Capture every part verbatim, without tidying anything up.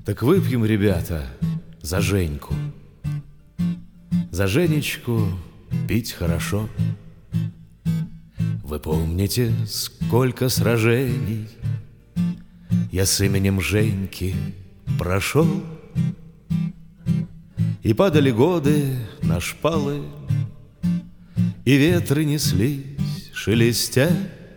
Так выпьем, ребята, за Женьку. За Женечку пить хорошо. Вы помните, сколько сражений я с именем Женьки прошел? И падали годы на шпалы, и ветры неслись, шелестя.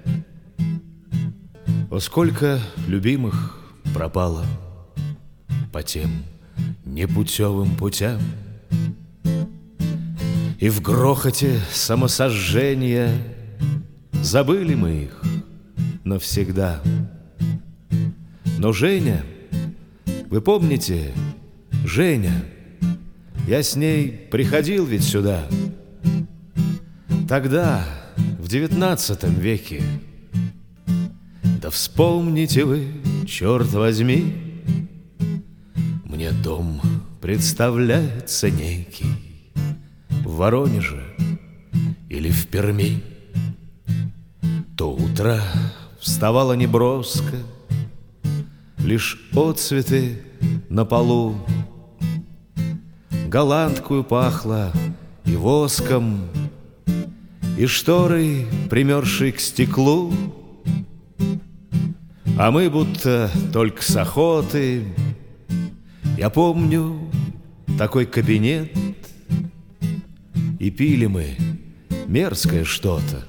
О, сколько любимых пропало по тем непутевым путям. И в грохоте самосожжения забыли мы их навсегда. Но Женя, вы помните, Женя, я с ней приходил ведь сюда. Тогда, в девятнадцатом веке. Да вспомните вы, черт возьми, мне дом представляется некий в Воронеже или в Перми. То утро вставало неброско, лишь отцветы на полу. Голландкую пахло и воском, и шторой, примерзшей к стеклу. А мы будто только с охоты. Я помню такой кабинет, и пили мы мерзкое что-то,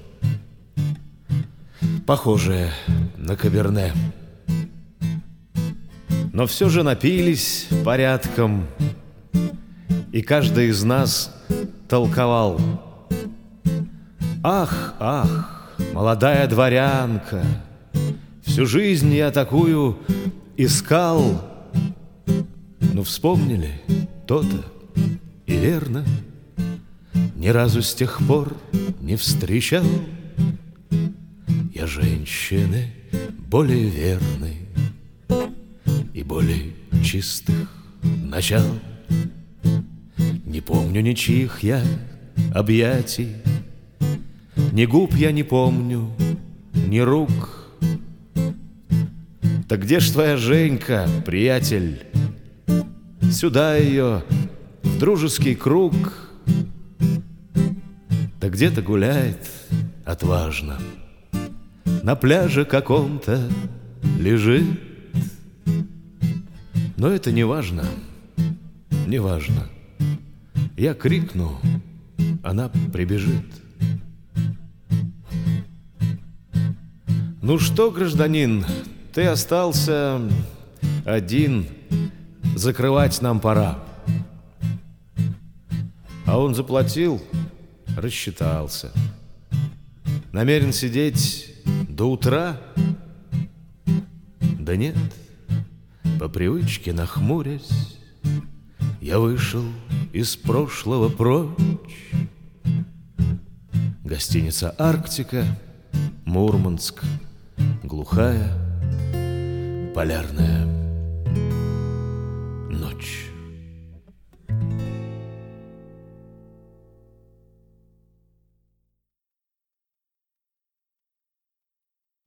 похожее на каберне. Но все же напились порядком, и каждый из нас толковал: ах, ах, молодая дворянка, всю жизнь я такую искал. Ну, вспомнили то-то, и верно, ни разу с тех пор не встречал я женщины более верной и более чистых начал. Не помню ничьих я объятий, ни губ я не помню, ни рук. Так где ж твоя Женька, приятель? Сюда ее, в дружеский круг. Да где-то гуляет отважно, на пляже каком-то лежит. Но это не важно, не важно. Я крикну, она прибежит. Ну что, гражданин, ты остался один, закрывать нам пора. А он заплатил, рассчитался. Намерен сидеть до утра? Да нет, по привычке нахмурясь, я вышел из прошлого прочь. Гостиница «Арктика», Мурманск, глухая, полярная